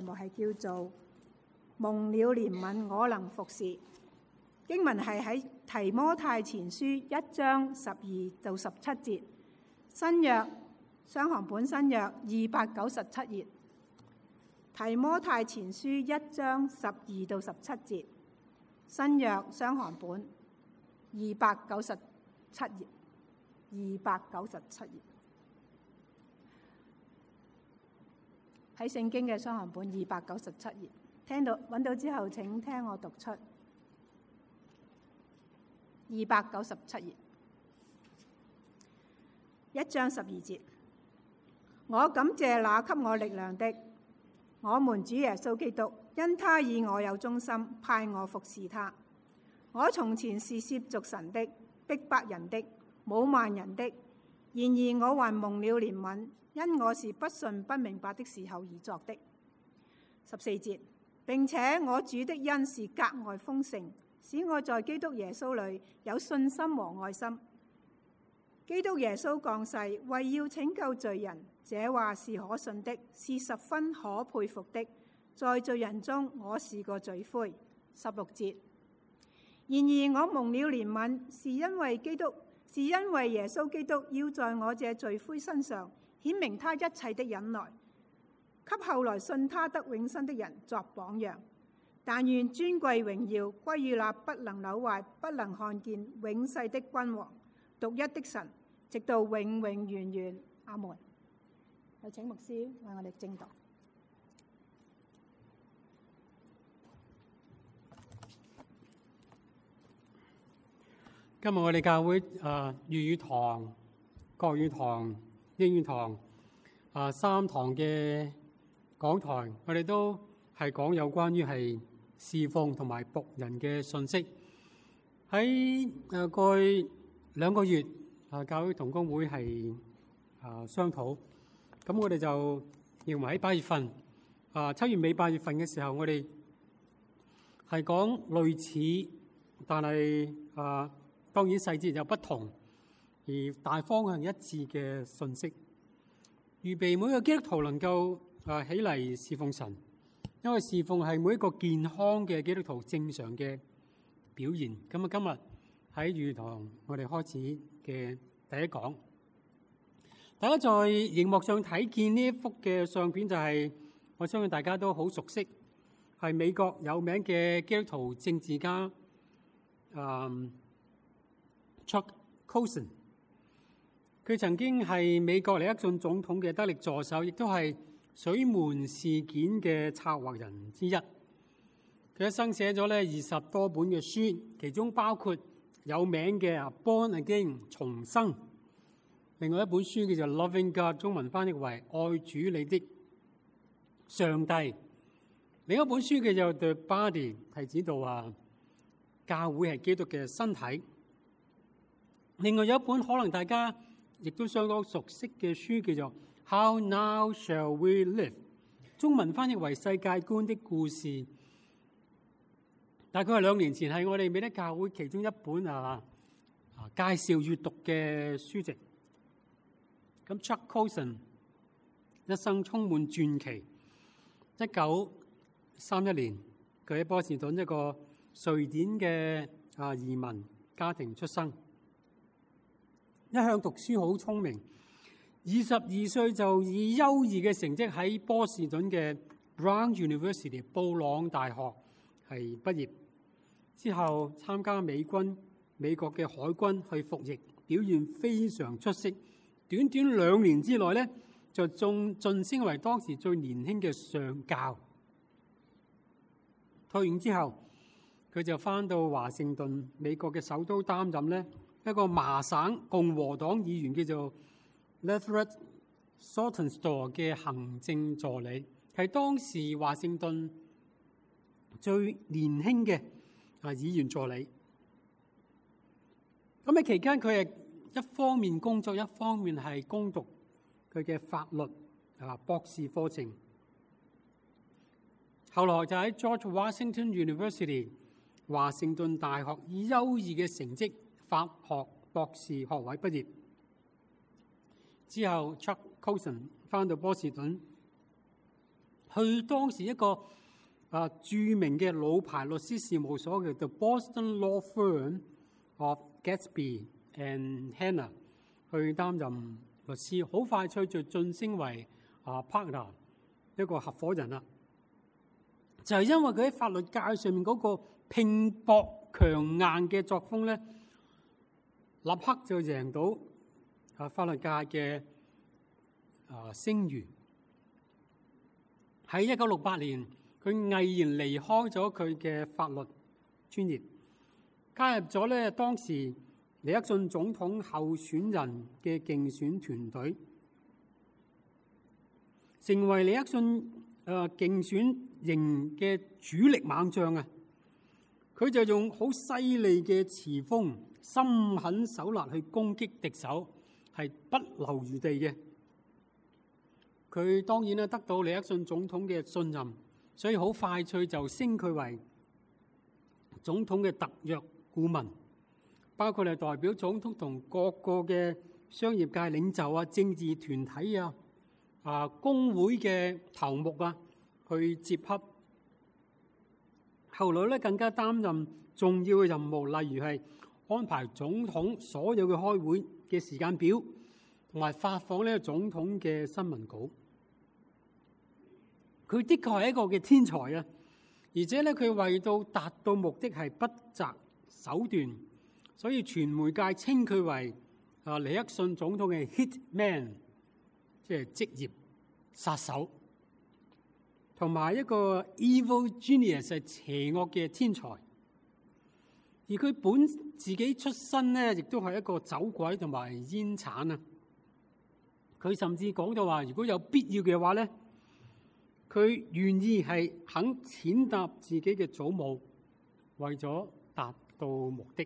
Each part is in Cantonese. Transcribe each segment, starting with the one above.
目係叫做蒙了憐憫，我能服侍。經文係喺提摩太前書1章12到17節，新約雙行本新約297頁。提摩太前書1章12到17節，新約雙行本297頁，297頁。喺聖經嘅雙行本297頁，揾到之後請聽我讀出。297頁1章12節，我感謝那給我力量的，我們主耶穌基督，因他以我有忠心，派我服侍他。我從前是褻瀆神的，逼迫人的，侮慢人的，然而我還蒙了憐憫，因我是不信不明白的時候而作的。14節，並且我主的恩是格外豐盛，使我在基督耶穌裏有信心和愛心。基督耶穌降世，為要拯救罪人，這話是可信的，是十分可佩服的。在罪人中，我是個罪魁。16節，然而我蒙了憐憫，是因為耶穌基督要在我這罪魁身上顯明他一切的忍耐，給後來信他得永生的人作榜樣。但願尊貴榮耀歸於那不能朽壞、不能看見、永世的君王，獨一的神，直到永永遠遠。阿門。有請牧師為我哋證道。 今日我哋教會粵語堂、國語堂、英語堂3堂嘅講台，我哋都係講有關於係侍奉同埋僕人嘅信息。喺過去2個月，教會同工會係商討，咁我哋就認為喺8月份7月尾8月份嘅時候，我哋係講類似，但係當然細節有不同，而大方向一致嘅信息，預備每個基督徒能夠起嚟侍奉神，因為侍奉係每一個健康嘅基督徒正常嘅表現。咁今日喺語堂我哋開始嘅第一講，大家在熒幕上睇見呢一幅嘅相片，就係我相信大家都好熟悉，係美國有名嘅基督徒政治家Chuck Colson。佢曾經係美國尼克遜總統嘅得力助手，亦都係水門事件嘅策劃人之一。佢一生寫咗20多本嘅書，其中包括有名嘅《Born Again》重生，另外一本書叫做《Loving God》，中文翻譯為愛主你的上帝。另一本書叫做《The Body》，係指到教會係基督嘅身體。另外有一本可能大家亦都相當熟悉嘅書，叫做《How Now Shall We Live》，中文翻譯為世界觀的故事。大概係2年前，係我哋美德教會其中一本介紹閱讀嘅書籍。咁 Chuck Colson 一生充滿傳奇。1931年，佢喺波士頓一個瑞典嘅移民家庭出生。一向讀書好聰明，22歲就以優異嘅成績喺波士頓嘅 Brown University 布朗大學係畢業，之後參加美國嘅海軍去服役，表現非常出色。短短2年之內就晉升為當時最年輕嘅上校。退伍之後，佢就翻到華盛頓，美國嘅首都擔任一個麻省共和黨議員，叫做 Lethbridge Saltonstall 嘅行政助理，係當時華盛頓最年輕嘅議員助理。咁喺期間，佢係一方面工作，一方面係攻讀佢嘅法律博士課程。後來就喺 George Washington University 華盛頓大學以優異嘅成績法學博士學位畢業。之後 Chuck Colson 翻到波士頓， 去當時一個著名嘅老牌律師事務所嘅 The Boston Law Firm of Gatsby and Hanna 去擔任律師，好快脆就晉升為partner 一個合夥人啦。就係因為佢喺法律界上面嗰個拼搏強硬嘅作風咧，立刻就贏到法律界嘅聲譽。喺1968年，佢毅然離開咗佢嘅法律專業，加入咗咧當時尼克遜總統候選人嘅競選團隊，成為尼克遜競選營嘅主力猛將啊！佢就用好犀利嘅詞風、心狠手辣去攻擊敵手，係不留餘地嘅。佢當然咧得到尼克遜總統嘅信任，所以好快脆就升佢為總統嘅特約顧問，包括係代表總統同各個嘅商業界領袖啊、政治團體啊、工會嘅頭目啊去接洽。後來咧更加擔任重要嘅任務，例如係安排總統所有嘅開會嘅時間表，同埋發放呢個總統嘅新聞稿。佢的確係一個嘅天才啊！而且咧，佢為到達到目的係不擇手段，所以傳媒界稱佢為尼克遜總統嘅 hit man， 即係職業殺手，同埋一個 evil genius 係邪惡嘅天才。而佢自己出身咧，亦都係一個酒鬼同埋煙鏟啊！佢甚至講到話，如果有必要嘅話咧，佢願意係肯踐踏自己嘅祖母，為咗達到目的。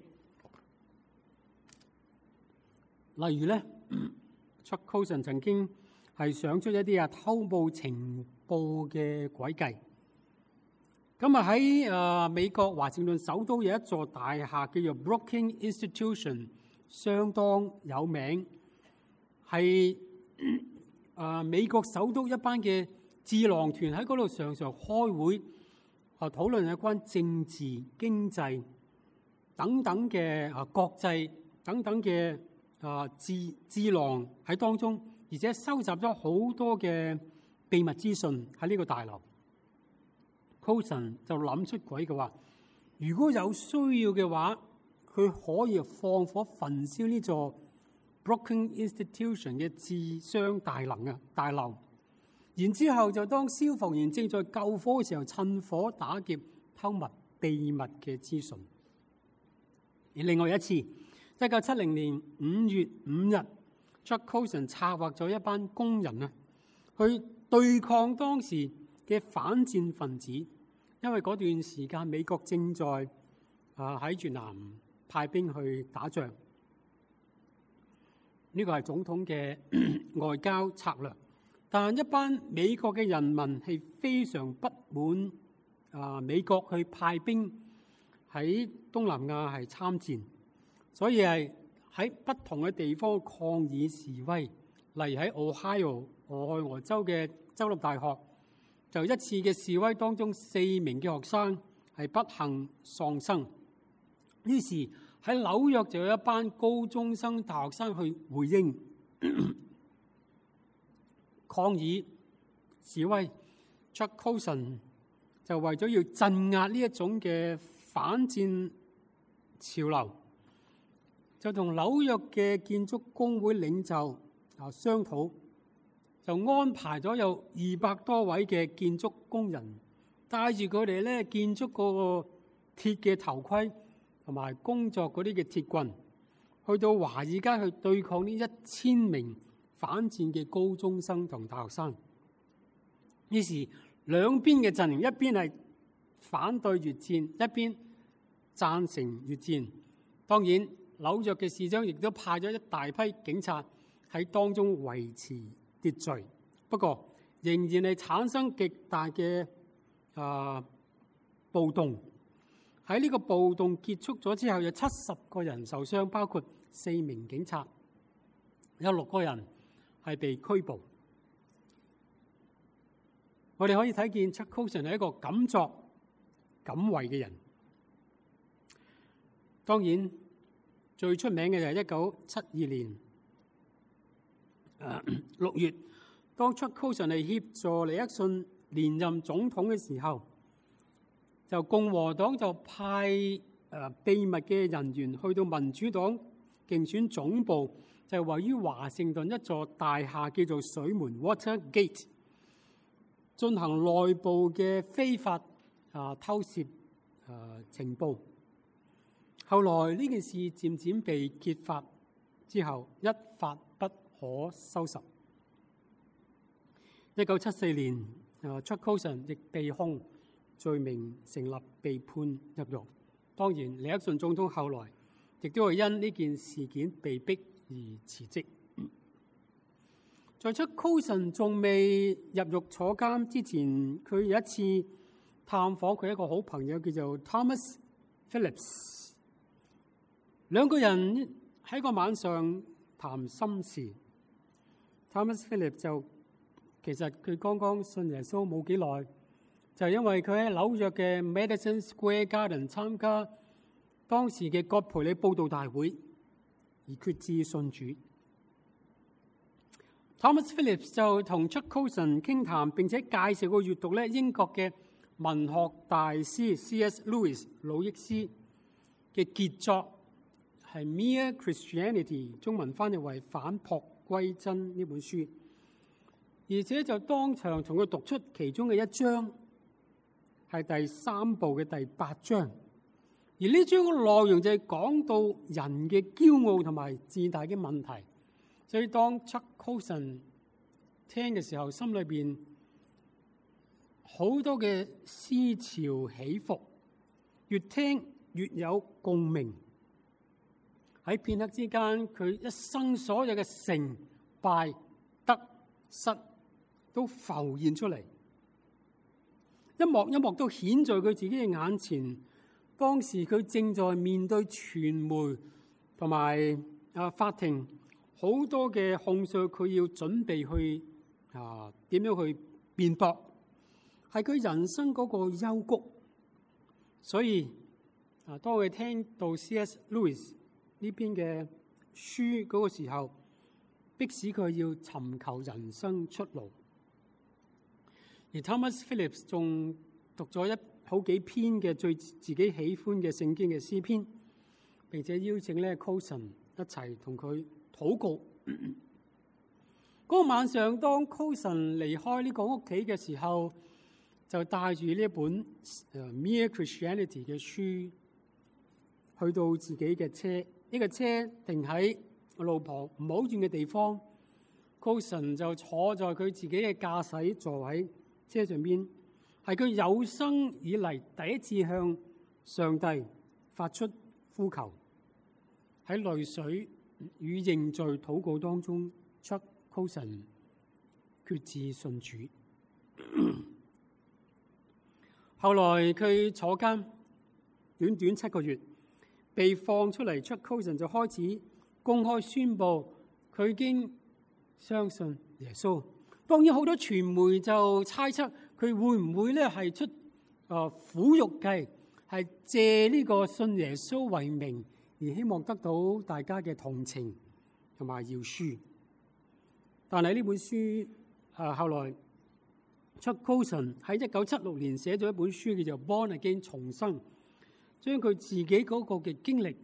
例如咧，Chuck Colson 曾經係想出一啲偷報情報嘅詭計。咁喺美國華盛頓首都有一座大廈叫做 Brookings Institution， 相當有名，係美國首都一班嘅智囊團喺嗰度常常開會，討論有關政治、經濟等等嘅國際等等嘅智囊喺當中，而且收集咗好多嘅秘密資訊喺呢個大樓。Colson 就諗出軌嘅話，如果有需要嘅話，佢可以放火焚燒呢座 Brookings Institution 嘅智商大樓。然之後就當消防員正在救火嘅時候，趁火打劫偷密秘密嘅資訊。而另外一次，1970年5月5日 Chuck Colson 策劃咗一班工人去對抗當時嘅反戰分子，因為嗰段時間美國正在喺越南派兵去打仗。呢個係總統嘅外交策略。但一班美國嘅人民係非常不滿美國去派兵喺東南亞係參戰，所以係喺不同嘅地方抗議示威。例如喺俄亥俄州嘅州立大學，就一次嘅示威當中，4名嘅學生係不幸喪生。於是喺紐約就有一班高中生、大學生去回應抗議示威。Chuck Colson 就為咗要鎮壓呢一種嘅反戰潮流，就同紐約嘅建築工會領袖商討，就安排咗有200多位嘅建築工人，帶住佢哋咧建築嗰個鐵嘅頭盔同埋工作嗰啲嘅鐵棍，去到華爾街去對抗呢1000名反戰嘅高中生同大學生。於是兩邊嘅陣營，一邊係反對越戰，一邊贊成越戰。當然紐約嘅市長亦都派咗一大批警察喺當中維持秩序，不過仍然係產生極大嘅暴動。喺呢個暴動結束咗之後，有70個人受傷，包括4名警察，有6個人係被拘捕。 我哋可以睇見 Chuck Colson 係一個敢作敢為嘅人。當然最出名嘅就係1972年6月，當 Chuck Colson 係協助尼克遜連任總統嘅時候，就共和黨就派秘密嘅人員去到民主黨競選總部，就係位於華盛頓一座大廈叫做水門 Watergate， 進行內部嘅非法偷竊情報。後來呢件事漸漸被揭發之後，一發不可收拾。1974年，Chuck Colson 亦被控罪名成立，被判入獄。當然，尼克遜總統後來亦都係因呢件事件被逼而辭職。在 Chuck Colson 仲未入獄坐監之前，佢有一次探訪佢一個好朋友叫做 Thomas Phillips， 兩個人喺個晚上談心事。Thomas Phillips 就其實佢剛剛信耶穌冇幾耐，就係因為佢喺紐約嘅 Madison Square Garden 參加當時嘅葛培理佈道大會而決志信主。Thomas Phillips 就同 Chuck Colson 傾談，並且介紹佢閱讀英國嘅文學大師 C.S. Lewis 魯益斯嘅傑作係 Mere Christianity， 中文翻譯為返璞歸真呢本書，而且就當場同佢讀出其中嘅一章，係第3部嘅第8章，而呢章嘅內容就係講到人嘅驕傲同埋自大嘅問題。所以當 Chuck Colson 聽嘅時候，心裏邊好多嘅思潮起伏，越聽越有共鳴。喺片刻之間，佢一生所有嘅成敗得失都浮現出嚟，一幕一幕都顯在佢自己嘅眼前。當時佢正在面對傳媒同埋法庭好多嘅控訴，佢要準備去點樣去辯駁，係佢人生嗰個幽谷。所以當佢聽到 C.S. Lewis 呢篇嘅書嗰個時候，迫使佢要尋求人生出路。而 Thomas Phillips 仲讀咗好幾篇嘅最自己喜歡嘅聖經嘅詩篇，並且邀請Colson 一齊同佢禱告。嗰個晚上，當 Colson 離開呢個屋企嘅時候，就帶住呢本 Mere Christianity 嘅書去到自己嘅車。呢個車停喺路旁唔好遠嘅地方。Colson 就坐在佢自己嘅駕駛座位車上邊，係佢有生以嚟第一次向上帝發出呼求。喺淚水與認罪禱告當中，Chuck Colson決志信主。後來佢坐監短短7個月，被放出嚟。Chuck Colson 就開始公開宣佈佢已經相信耶穌。當然好多傳媒就猜測佢會唔會係出苦肉計，係借呢個信耶穌為名，而希望得到大家嘅同情同埋饒恕。但係呢本書後來 Chuck Colson 喺1976年寫咗一本書叫做 Born Again 重生，將佢自己嗰個嘅經歷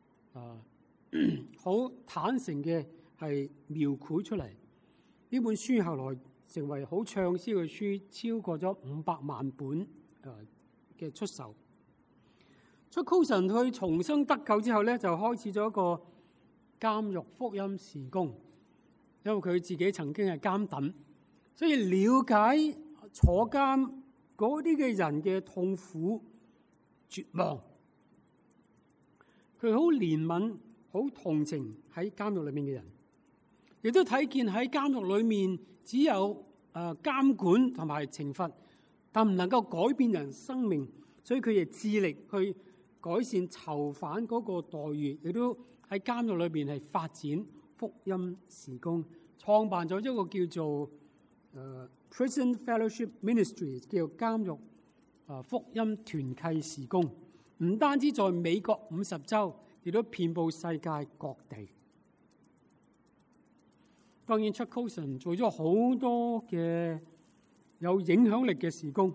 好坦誠嘅係描繪出嚟。呢本書後來成為好暢銷嘅書，超過咗500萬本嘅出售。Chuck Colson去重生得救之後咧，就開始咗一個監獄福音事工，因為佢自己曾經係監躉，所以了解坐監嗰啲嘅人嘅痛苦絕望。佢好憐憫、好同情喺監獄裏面嘅人，亦都睇見喺監獄裏面只有監管同埋懲罰，但唔能夠改變人生命，所以佢亦致力去改善囚犯嗰個待遇，亦都喺監獄裏邊係發展福音事工，創辦咗一個叫做 Prison Fellowship Ministry 叫做監獄福音團契事工，唔單止在美國50州，亦都遍佈世界各地。當然 Chuck Colson 做咗好多嘅有影響力嘅事工。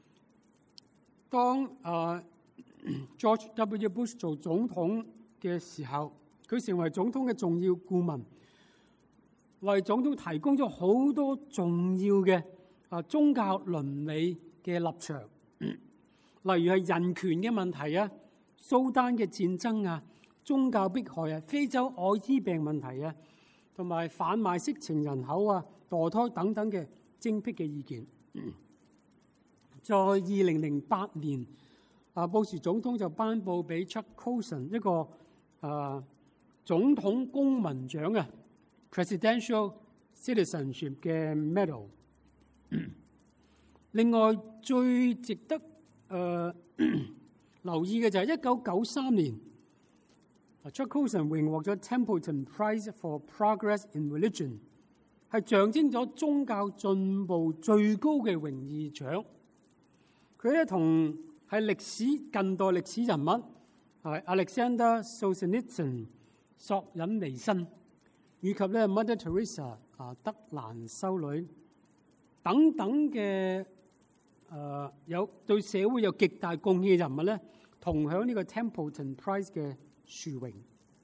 當George W. Bush 做總統嘅時候，佢成為總統嘅重要顧問，為總統提供咗好多重要嘅宗教倫理嘅立場，例如係人權嘅問題啊、蘇丹嘅戰爭啊、宗教迫害啊、非洲艾滋病問題啊，同埋販賣色情人口啊、墮胎等等嘅精闢嘅意見。在2008年，布殊總統就頒布俾 Chuck Colson 一個總統公民獎啊 （Presidential Citizenship 嘅 Medal）。另外最值得留意嘅就係1993年 ，Chuck Colson 榮獲咗 Templeton Prize for Progress in Religion， 係象徵咗宗教進步最高嘅榮譽獎。佢咧同係近代歷史人物Alexander Solzhenitsyn 索引尼辛，以及咧 Mother Teresa 德蘭修女等等嘅有對社會有極大貢獻嘅人物咧，同享呢個 Templeton Prize 嘅殊榮。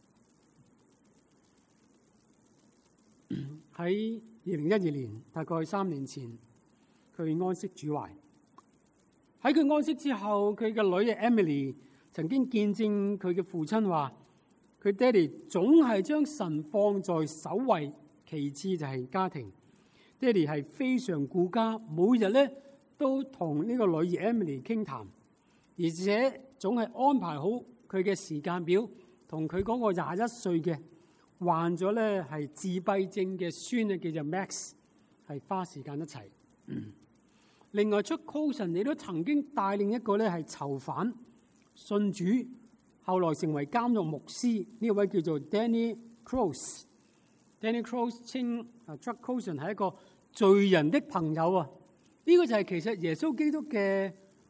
喺2012年，大概3年前，佢安息主懷。喺佢安息之後，佢嘅女 Emily 曾經見證佢嘅父親話：佢爹哋總係將神放在首位，其次就係家庭。爹哋係非常顧家，每日咧都同呢個女兒 Emily 傾談，而且總係安排好佢嘅時間表，同佢嗰個21歲嘅患咗咧係自閉症嘅孫啊，叫做 Max， 係花時間一齊。另外，Chuck Colson 亦都曾經帶領一個咧係囚犯信主，後來成為監獄牧師。呢位叫做 Danny Cross。Danny Cross 稱Chuck Colson 係一個罪人的朋友啊！呢個就係其實耶穌基督嘅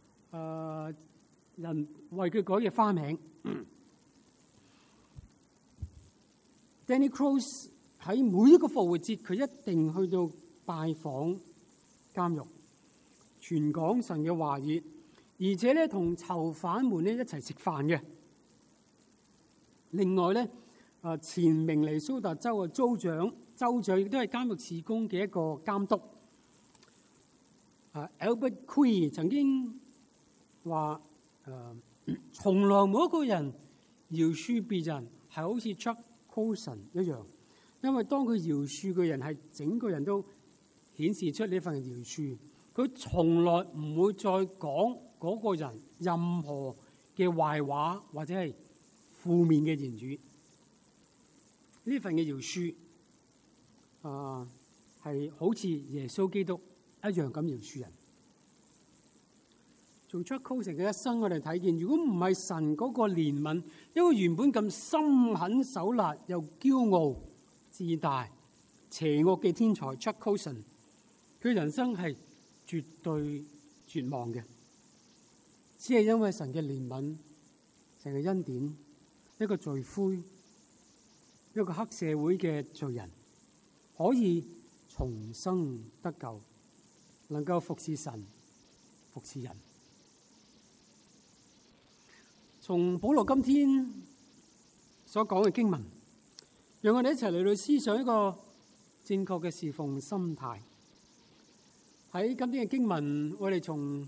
人為佢改嘅花名。Danny Cross 喺每一個復活節，佢一定去到拜訪監獄，傳講神嘅話語，而且咧同囚犯們咧一齊食飯嘅。另外咧，前明尼蘇達州嘅州長亦都係監獄事工嘅一個監督。Albert Quee 曾經話：從來冇一個人饒恕別人係好似 Chuck Colson 一樣，因為當佢饒恕嘅人係整個人都顯示出呢份饒恕。佢從來唔會再講嗰個人任何嘅壞話或者係負面嘅言語。呢份嘅饒恕係好似耶穌基督一樣咁饒恕人。從 Chuck Colson 嘅一生，我哋睇見，如果唔係神嗰個憐憫，一個原本咁心狠手辣又驕傲自大邪惡嘅天才 Chuck Colson， 佢人生係絕對絕望嘅，只係因為神嘅憐憫、神嘅恩典，一個罪魁，一個黑社會嘅罪人，可以重生得救，能夠服侍神、服侍人。從保羅今天所講嘅經文，讓我哋一齊嚟到思想一個正確嘅侍奉心態。喺今天嘅經文，我哋從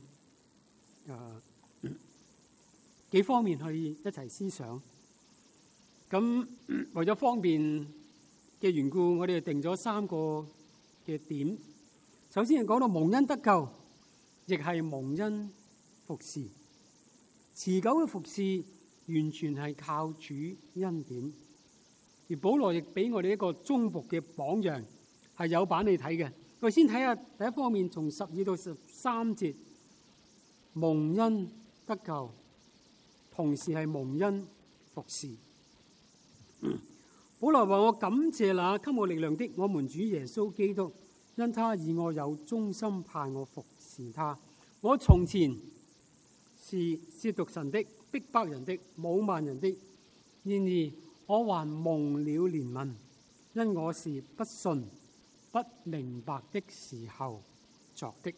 幾方面去一齊思想。咁為咗方便嘅緣故，我哋定咗3個嘅點。首先係講到蒙恩得救，亦係蒙恩服侍。持久嘅服侍完全係靠主恩典。而保羅亦俾我哋一個忠僕嘅榜樣，係有版你睇嘅。我哋先睇下第一方面，從12到13節，蒙恩得救，同時係蒙恩服侍。保羅話：我感謝那給我力量的我們主耶穌基督， 因他以我有忠心派我服侍他。我從前是褻瀆神的、逼迫人的、侮慢人的，然而我還蒙了憐憫，因我是不信、不明白的時候作的。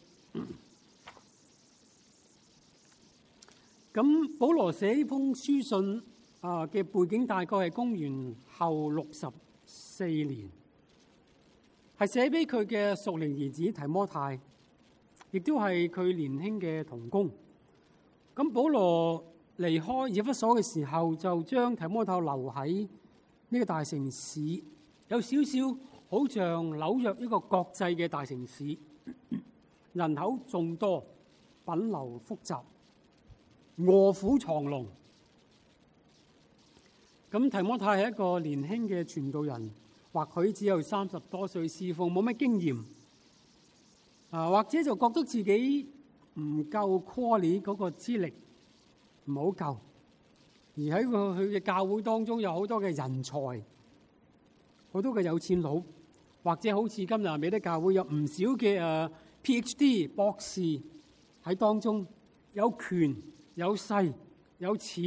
咁保羅寫呢封書信嘅背景大概係公元後64年，係寫俾佢嘅屬靈兒子提摩太，亦都係佢年輕嘅同工。咁保羅離開以弗所嘅時候，就將提摩太留喺呢個大城市，有少少好像紐約一個國際嘅大城市，人口眾多，品流複雜，臥虎藏龍。咁提摩太係一個年輕嘅傳道人，或許只有30多歲，侍奉冇乜經驗，或者就覺得自己唔夠 quality 嗰個資歷唔好夠，而喺佢嘅教會當中有好多嘅人才，好多嘅有錢佬，或者好似今日美德教會有唔少嘅PhD 博士喺當中，有權有勢有錢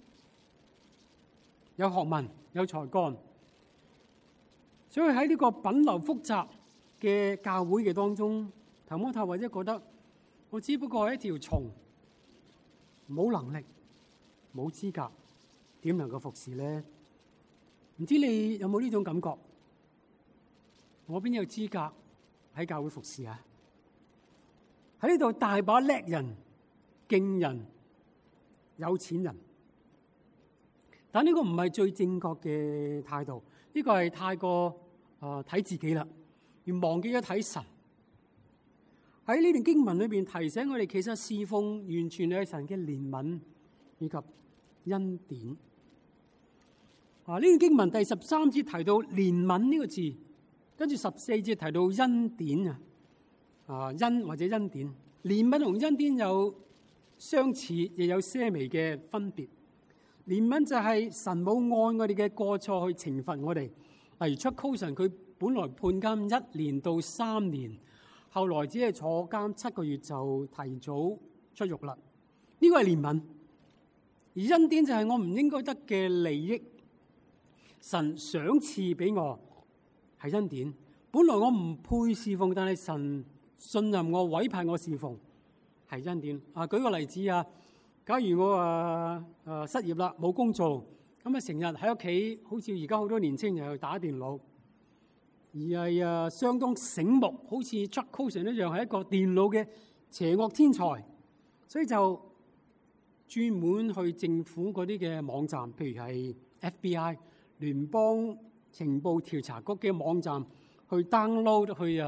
有學問有才幹，所以喺呢個品流複雜嘅教會嘅當中，提摩太或者覺得我只不過係一條蟲，冇能力冇資格，點能夠服侍咧？唔知你有冇呢種感覺？我邊有資格喺教會服侍啊？喺呢度大把叻人、勁人、有錢人，但呢個唔係最正確嘅態度。呢個係太過睇自己啦，而忘記咗睇神。喺呢段經文裏邊提醒我哋，其實侍奉完全係神嘅憐憫以及恩典。呢段經文第13節提到憐憫呢個字，跟住14節提到恩典恩或者恩典。憐憫同恩典有相似，亦有些微嘅分別。憐憫就係神冇按我哋嘅過錯去懲罰我哋，例如出高神佢本來判監1年到3年，後來只係坐監7個月就提早出獄啦。呢個係憐憫。而恩典就係我唔應該得嘅利益，神賞賜俾我係恩典。本來我唔配侍奉，但係神信任我，委派我侍奉係恩典。舉個例子假如我失業啦，冇工做，咁成日喺屋企，好似而家好多年青人去打電腦，而係相當醒目，好似 Chuck Colson 一樣係一個電腦嘅邪惡天才，所以就專門去政府嗰啲嘅網站，譬如係 FBI 聯邦情報調查局嘅網站去 download 去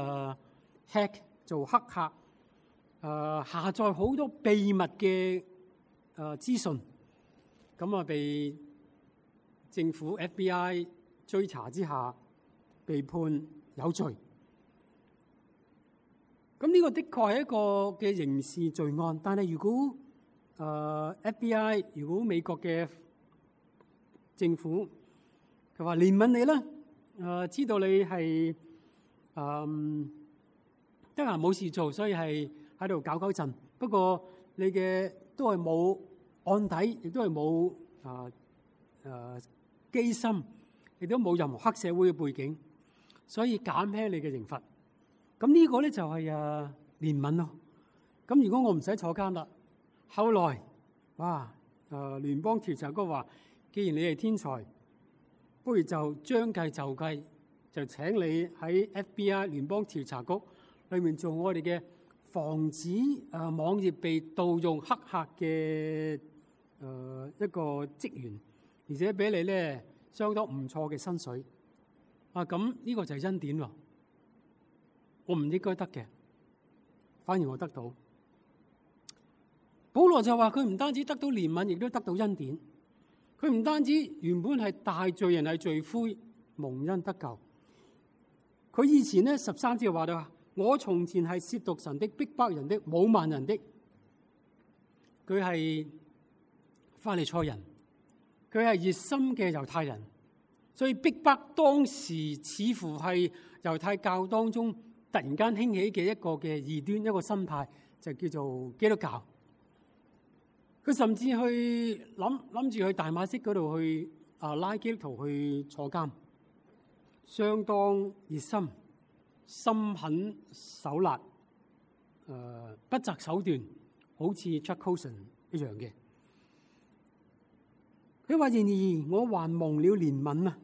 hack 做黑客，下載好多秘密嘅資訊，咁被政府 FBI 追查之下被判有罪。咁呢個的確係一個嘅刑事罪案，但係如果FBI 如果美國嘅政府佢話憐憫你啦，知道你係得閒冇事做，所以係喺度搞震。不過你嘅都係冇案底，亦都係冇機心，亦都冇任何黑社會嘅背景，所以減輕你嘅刑罰。咁呢個咧就係憐憫咯。咁如果我唔使坐監啦，後來聯邦調查局話，既然你係天才，不如就將計就計，就請你喺 FBI 聯邦調查局裏面做我哋嘅防止網頁被盜用黑客嘅一個職員，而且俾你咧相當唔錯嘅薪水。咁呢個就係恩典喎。我唔應該得嘅，反而我得到。保羅就話佢唔單止得到憐憫，亦都得到恩典。佢唔單止原本係大罪人，係罪魁，蒙恩得救。佢以前咧13節話到，我從前係褻瀆神的、逼迫人的、侮慢人的。佢係法利賽人，佢係熱心嘅猶太人，所以逼迫當時似乎係猶太教當中突然間興起嘅一個嘅異端，一個新派就叫做基督教。佢甚至去諗住去大馬色嗰度去拉基督徒去坐監，相當熱心，心狠手辣，不擇手段，好似 Chuck Colson 一樣嘅。佢話：然而我還蒙了憐憫啊！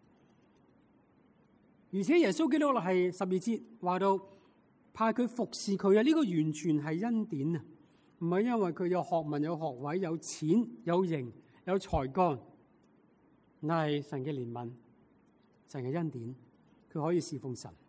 而且耶穌基督係12節話到派佢服侍佢啊！呢個完全係恩典啊，唔係因為佢有學問、有學位、有錢、有型、有才幹，乃係神嘅憐憫、神嘅恩典，佢可以侍奉神。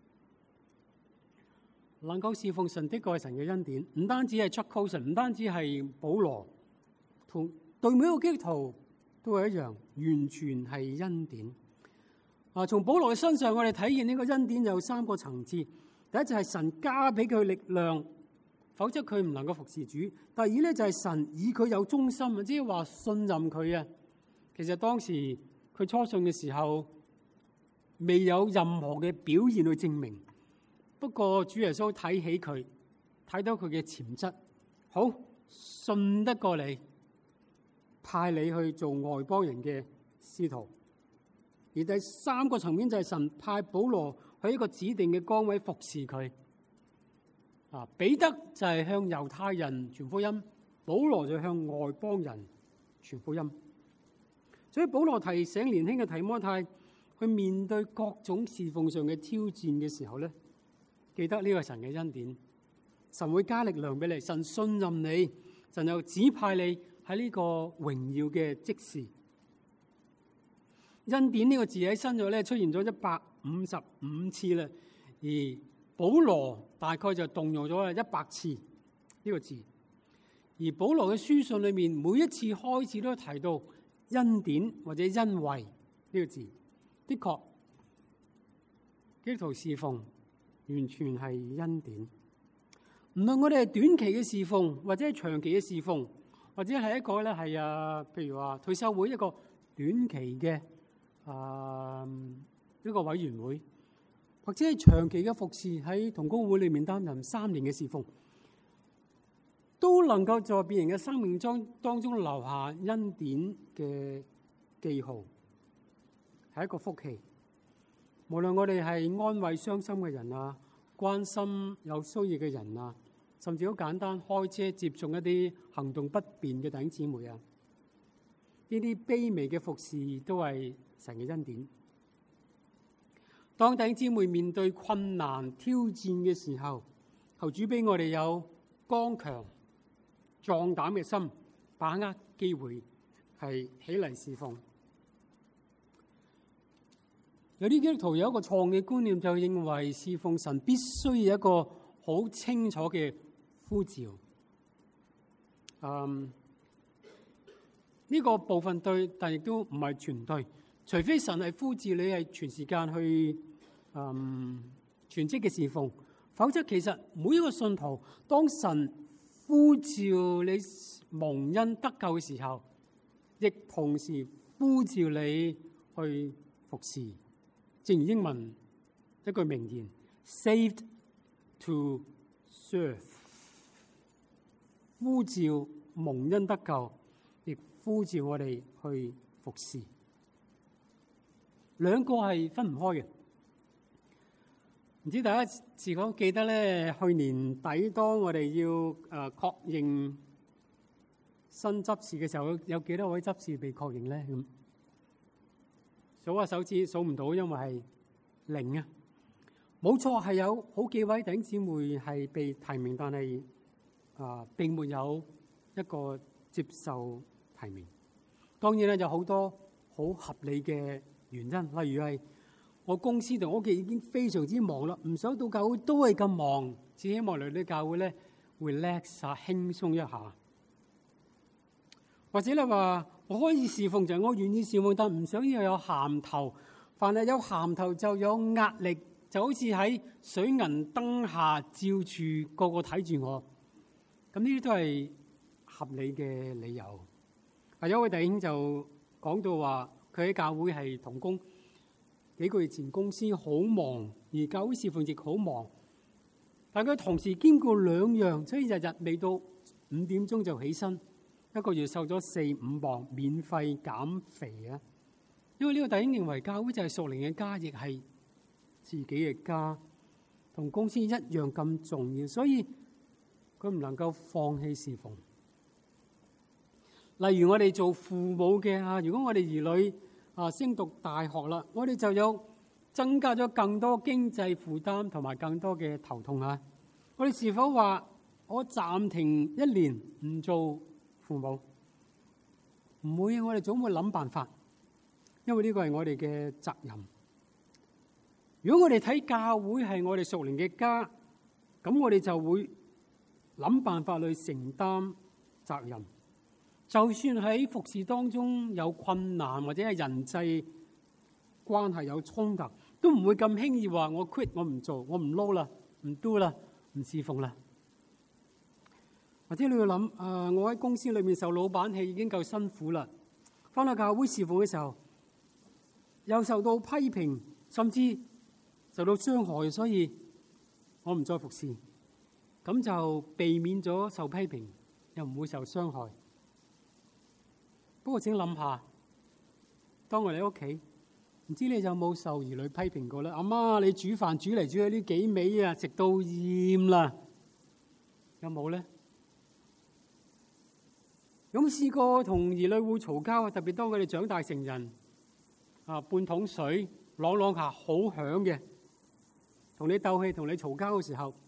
能夠侍奉神的確係神嘅恩典，唔單止係 Chuck Colson， 唔單止係保羅，同對每一個基督徒都係一樣，完全係恩典。從保羅嘅身上，我哋體現呢個恩典有3個層次。第一就係神加俾佢力量，否則佢唔能夠服侍主。第二咧就係神以佢有忠心，即係話信任佢啊。其實當時佢初信嘅時候，未有任何嘅表現去證明。不過主耶穌睇起佢，睇到佢嘅潛質，好信得過你，派你去做外邦人嘅使徒。而第3個層面就係神派保羅去一個指定嘅崗位服侍佢。彼得就係向猶太人傳福音，保羅就向外邦人傳福音。所以保羅提醒年輕嘅提摩太，去面對各種侍奉上嘅挑戰嘅時候咧，記得呢個神嘅恩典，神會加力量俾你，神信任你，神又指派你喺呢個榮耀嘅職事。恩典呢個字喺新約咧出現咗155次啦，而保羅大概就動用咗100次呢個字。而保羅嘅書信裏面每一次開始都提到恩典或者恩惠呢個字。的確，基督徒侍奉完全係恩典。唔論我哋係短期嘅侍奉，或者係長期嘅侍奉，或者係一個咧係譬如話退休會一個短期嘅一個委員會，或者係長期嘅服侍喺同工會裏面擔任3年嘅侍奉，都能夠在別人嘅生命當中留下恩典嘅記號，係一個福氣。無論我哋係安慰傷心嘅人啊，關心有需要嘅人啊，甚至好簡單開車接送一啲行動不便嘅弟兄姊妹啊，呢啲卑微嘅服侍都係神嘅恩典。當弟兄姊妹面對困難挑戰嘅時候，求主俾我哋有剛強壯膽嘅心，把握機會係起嚟侍奉。有啲基督徒有一個錯嘅觀念，就認為侍奉神必須有一個好清楚嘅呼召。呢個部分對，但亦都唔係全對。除非神係呼召你係全時間去全職嘅侍奉，否則其實每一個信徒，當神呼召你蒙恩得救嘅時候，亦同時呼召你去服侍。正如英文一句名言 ：Saved to serve， 呼召蒙恩得救，亦呼召我哋去服侍。兩個係分唔開嘅。唔知大家是否記得咧？去年底當我哋要確認新執事嘅時候，有幾多位執事被確認咧？咁數下手指數唔到，因為係0啊。冇錯，係有好幾位弟兄姊妹係被提名，但係並沒有一個接受提名。當然咧，有好多好合理嘅原因，例如係我公司同屋企已經非常之忙啦，唔想到教會都係咁忙，只希望嚟到教會咧 relax 下，輕鬆一下。或者你話我可以侍奉，就係我願意侍奉，但唔想要有銜頭。凡係有銜頭就有壓力，就好似喺水銀燈下照住個個睇住我。咁呢啲都係合理嘅理由。有位弟兄就講到話，佢喺教會係同工，幾個月前公司好忙， 而教會侍奉亦好忙，但佢同時兼顧兩樣，所以日日未到5點鐘就起身，一個月瘦咗4-5磅，免費減肥啊！因為呢個弟兄認為教會就係屬靈嘅家，亦係自己嘅家，同公司一樣咁重要，所以佢唔能夠放棄侍奉。例如我哋做父母嘅如果我哋兒女升讀大學啦，我哋就有增加咗更多經濟負擔同埋更多嘅頭痛啊！我哋是否話我暫停1年唔做父母？唔會啊！我哋總會諗辦法，因為呢個係我哋嘅責任。如果我哋睇教會係我哋屬靈嘅家，咁我哋就會諗辦法去承擔責任。就算喺服侍當中有困難或者係人際關係有衝突，都唔會咁輕易話我 quit， 我唔做，我唔撈啦，唔 do 啦，唔侍奉啦。或者你要諗我喺公司裏面受老闆氣已經夠辛苦啦，返到教會侍奉嘅時候又受到批評，甚至受到傷害，所以我唔再服侍，咁就避免咗受批評，又唔會受傷害。不過請諗下，當我哋喺屋企，唔知你有冇受兒女批評過咧？阿媽，你煮飯煮嚟煮去呢幾味啊，食到厭啦，有冇咧？有冇試過同兒女會嘈交啊？特別當佢哋長大成人，半桶水啷啷下好響嘅，同你鬥氣、同你嘈交嘅時候，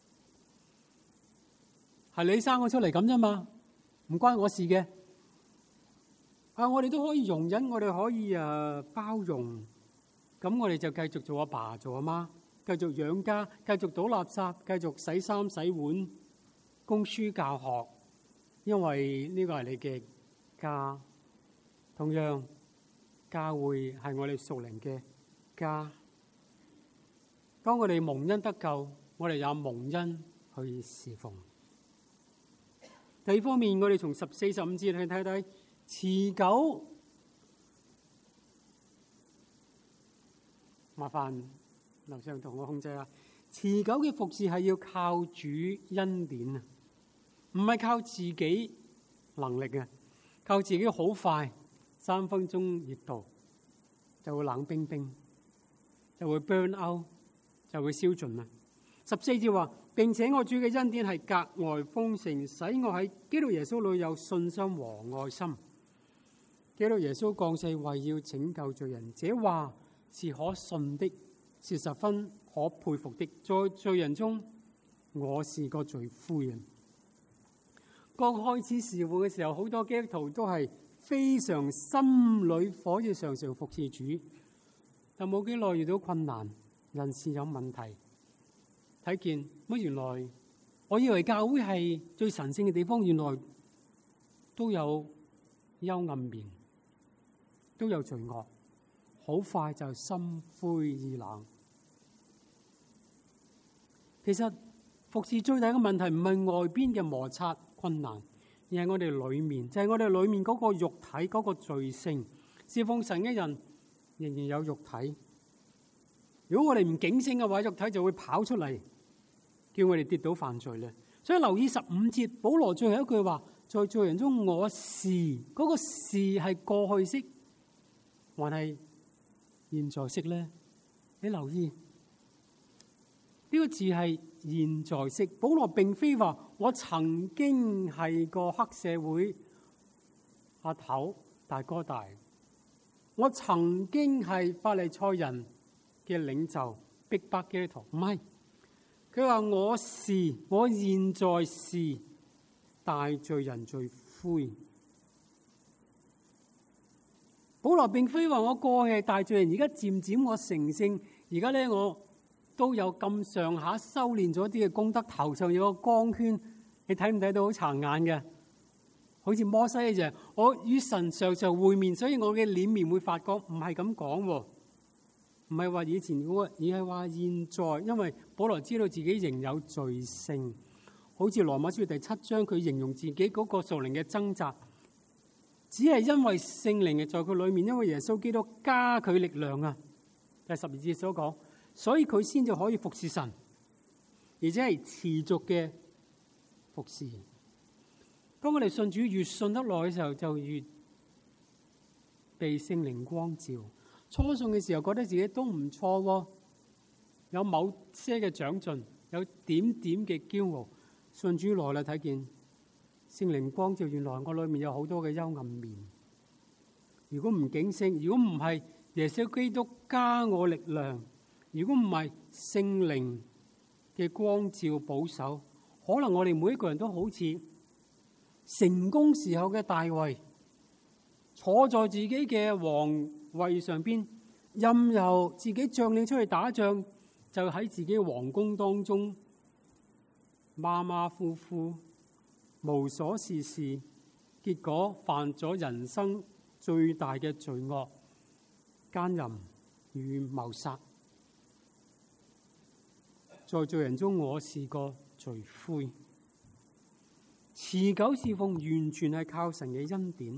係你生我出嚟咁啫嘛，唔關我事嘅。我哋都可以容忍，我哋可以包容，咁我哋就繼續做阿爸做阿媽，繼續養家，繼續倒垃圾，繼續洗衫洗碗，供書教學，因為呢個係你嘅家。同樣，教會係我哋屬靈嘅家。當我哋蒙恩得救，我哋也蒙恩去侍奉。第二方面，我哋從14、15節去睇睇。持久，麻煩樓上同我控制下。持久嘅服侍係要靠主恩典啊，唔係靠自己能力啊，靠自己好快3分鐘熱度就會冷冰冰，就會 burn out， 就會燒盡啦。14節話，並且我主嘅恩典係格外豐盛，使我喺基督耶穌裏有信心和愛心。基督耶穌降世為要拯救罪人，這話是可信的，是十分可佩服的。在罪人中，我是個罪魁人。剛開始侍奉嘅時候，好多基督徒都係非常心裏火熱，常常服侍主。但冇幾耐遇到困難，人事有問題，睇見乜原來我以為教會係最神聖嘅地方，原來都有幽暗面，都有罪惡，好快就心灰意冷。其實服侍最大嘅問題唔係外邊嘅摩擦困難，而係我哋裏面，就係我哋裏面嗰個肉體嗰個罪性。侍奉神嘅人仍然有肉體，如果我哋唔警醒嘅話，肉體就會跑出嚟，叫我哋跌倒犯罪咧。所以留意15節，保羅最後一句話：在罪人中，我是嗰個是係過去式，還係現在式咧？你留意呢個字係現在式。保羅並非話我曾經係個黑社會阿頭大哥大，我曾經係法利賽人嘅領袖逼迫基督徒，唔係。佢話我現在是大罪人罪魁。保羅並非話我過去係大罪人，而家漸漸我成聖，而家咧我都有咁上下修煉咗啲嘅功德，頭上有個光圈，你睇唔睇到好殘眼嘅？好似摩西一樣，我與神常常會面，所以我嘅臉面會發光。唔係咁講喎，唔係話以前嗰個，而係話現在，因為保羅知道自己仍有罪性，好似羅馬書第7章，佢形容自己嗰個屬靈嘅掙扎，只係因為聖靈嘅在佢裏面，因為耶穌基督加佢力量啊。第12節所講， 所以佢先至可以服侍神，而且係持續嘅服侍。當我哋信主越信得耐嘅時候，就越被聖靈光照。初信嘅時候覺得自己都唔錯喎，有某些嘅長進，有點點嘅驕傲。信主耐啦，睇見聖靈光照，原來我裏面有好多嘅幽暗面。如果唔警醒，如果唔係耶穌基督加我力量，如果唔係聖靈嘅光照保守，可能我哋每一個人都好似成功時候嘅大衛，坐在自己嘅皇位上邊，任由自己將領出去打仗，就喺自己嘅皇宮當中馬馬虎虎，無所事事，結果犯咗人生最大嘅罪惡，奸淫與謀殺。在罪人中，我是個罪魁。持久侍奉完全係靠神嘅恩典。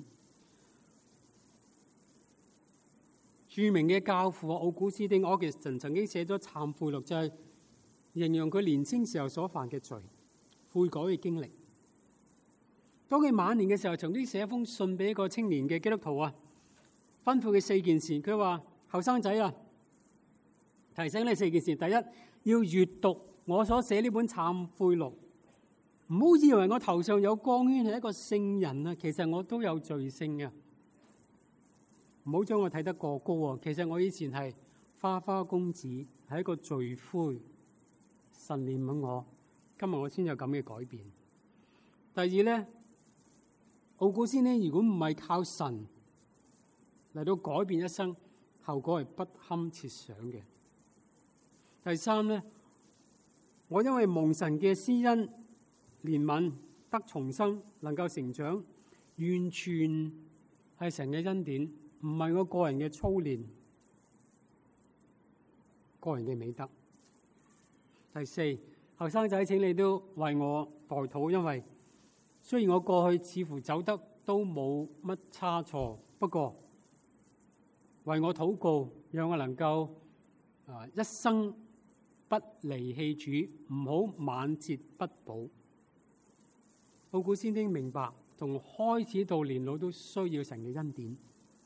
著名嘅教父奧古斯丁 Augustine 曾經寫咗懺悔錄，就係形容佢年青時候所犯嘅罪、悔改嘅經歷。當佢晚年嘅時候，曾經寫一封信俾一個青年嘅基督徒啊，吩咐佢4件事。佢話：後生仔啊，提醒你4件事。第一，要閱讀我所寫呢本懺悔錄，唔好以為我頭上有光圈係一個聖人啊，其實我都有罪性嘅。唔好將我睇得過高啊！其實我以前係花花公子，係一個罪魁。神憐憫我，今日我先有咁嘅改變。第二咧，奧古斯丁如果唔係靠神嚟到改變一生，後果係不堪設想嘅。第三咧，我因為蒙神嘅施恩憐憫得重生，能夠成長，完全係神嘅恩典。唔係我個人嘅操練，個人嘅美德。第四，後生仔，請你都為我代禱，因為雖然我過去似乎走得都冇乜差錯，不過為我禱告，讓我能夠一生不離棄主，唔好晚節不保。奧古斯丁明白，從開始到年老都需要神嘅恩典。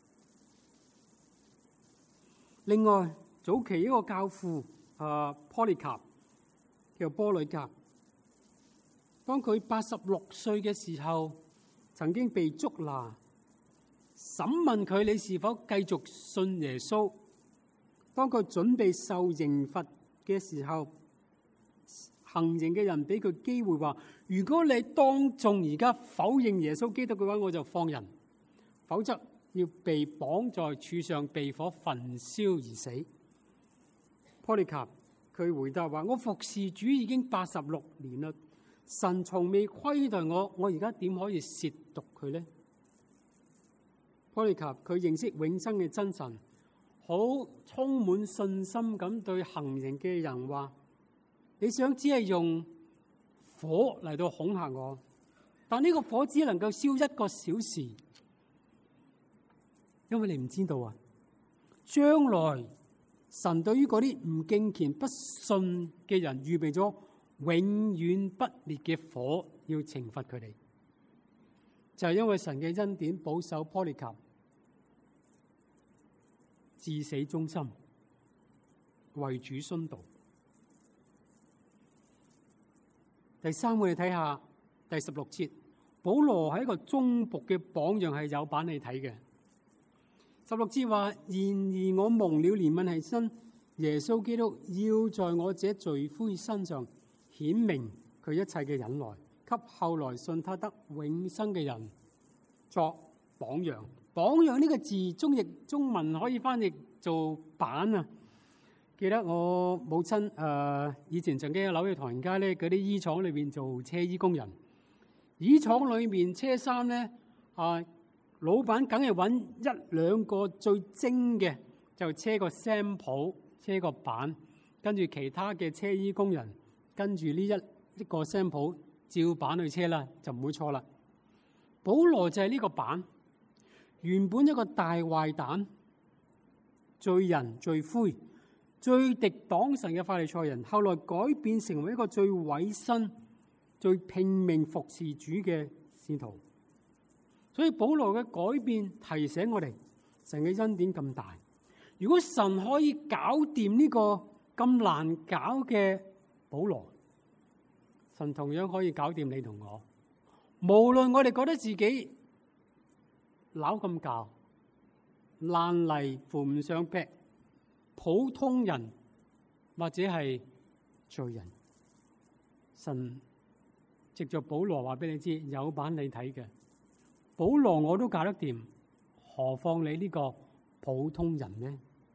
另外，早期一個教父Polycarp 叫波呂甲，當佢86歲嘅時候，曾經被捉拿，審問佢你是否繼續信耶穌。當佢準備受刑罰嘅時候，行刑嘅人俾佢機會話：如果你當眾而家否認耶穌基督嘅話，我就放人；否則要被綁在柱上，被火焚燒而死。Polycarp 佢回答話：我服侍主已經86年啦，神從未虧待我，我而家點可以褻瀆佢呢？ Polycarp 佢認識永生嘅真神，好充滿信心咁對行刑嘅人話：你想只係用火嚟到恐嚇我，但呢個火只能夠燒1個小時。因為你唔知道啊，將來神對於嗰啲唔敬虔不信嘅人預備咗永遠不滅嘅火，要懲罰佢哋。就係因為神嘅恩典保守 Polycarp 至死忠心，為主殉道。第三，我哋睇下第16節，保羅係一個忠僕嘅榜樣，係有版你睇嘅。16節話：然而我蒙了憐憫係身，耶穌基督要在我這罪魁身上顯明佢一切嘅忍耐，給後來信他得永生嘅人作榜樣。榜樣呢個字中文可以翻譯做板啊！記得我母親以前曾經喺紐約唐人街咧，嗰啲衣廠裏邊做車衣工人，衣廠裏面車衫咧老闆梗係揾1-2個最精嘅，就車個 sample， 車個板，跟住其他嘅車衣工人跟住呢一個 sample 照板去車啦，就唔會錯啦。保羅就係呢個板，原本一個大壞蛋、罪人、罪魁， 最敵擋神嘅法利賽人，後來改變成為一個最委身、最拼命服侍主嘅使徒。所以保羅嘅改變提醒我哋，神嘅恩典咁大。如果神可以搞掂呢個咁難搞嘅保羅，神同樣可以搞掂你同我。無論我哋覺得自己扭咁教、爛泥扶唔上壁、普通人或者係罪人，神藉着保羅話俾你知，有版你睇嘅。保羅我都搞得掂，何況你呢個普通人呢？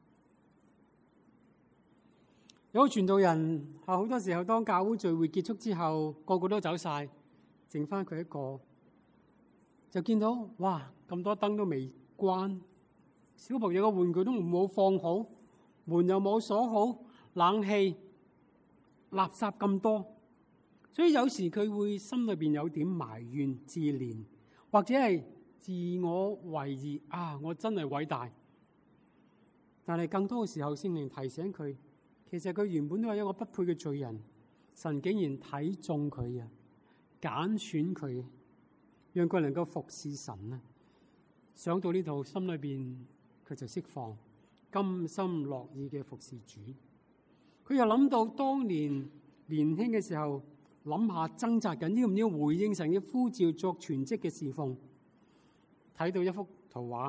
有個傳道人係好多時候，當教會聚會結束之後，個個都走晒，剩翻佢一個，就見到哇，咁多燈都未關，小朋友嘅玩具都冇放好，門又冇鎖好，冷氣垃圾咁多，所以有時佢會心裏邊有點埋怨、自憐，或者係自我懷疑啊！我真係偉大，但係更多嘅時候，聖靈提醒佢，其實佢原本都係一個不配嘅罪人，神竟然睇中佢啊，揀選佢，讓佢能夠服侍神啊！想到呢度，心裏邊佢就釋放，甘心樂意嘅服侍主。佢又諗到當年年輕嘅時候，諗下掙扎緊要唔要回應神嘅呼召，作全職嘅侍奉。睇到一幅圖畫，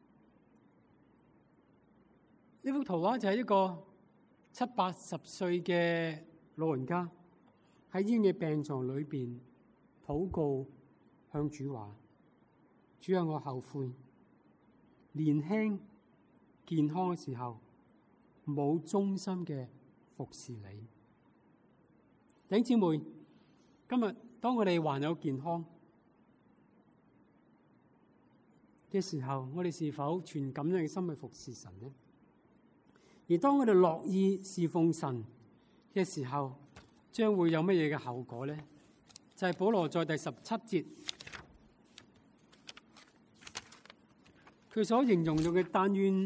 呢幅圖畫就係一個70-80歲嘅老人家喺醫院嘅病床裏邊禱告，向主話：主啊，我後悔年輕健康嘅時候冇忠心嘅服侍你。弟兄姊妹，今日當我哋還有健康嘅時候，我哋是否存感恩嘅心去服侍神呢？而當我哋樂意侍奉神嘅時候，將會有乜嘢嘅後果呢？就係保羅在第17節佢所形容到嘅，但願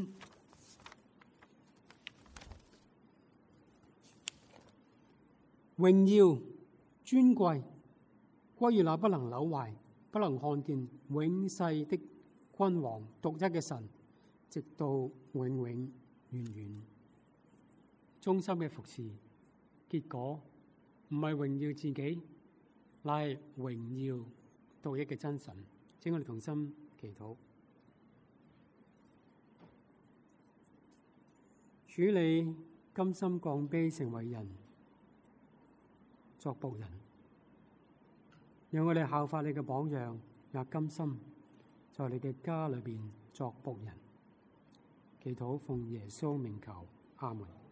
榮耀尊貴歸於那不能朽壞、不能看見、永世的君王、獨一嘅神，直到永永遠遠。忠心嘅服侍，結果唔係榮耀自己，乃係榮耀獨一嘅真神。請我哋同心祈禱。主，你甘心降卑成為人，作僕人，讓我哋效法你嘅榜樣，也甘心在你嘅家裏邊作僕人。祈禱奉耶穌名求，阿門。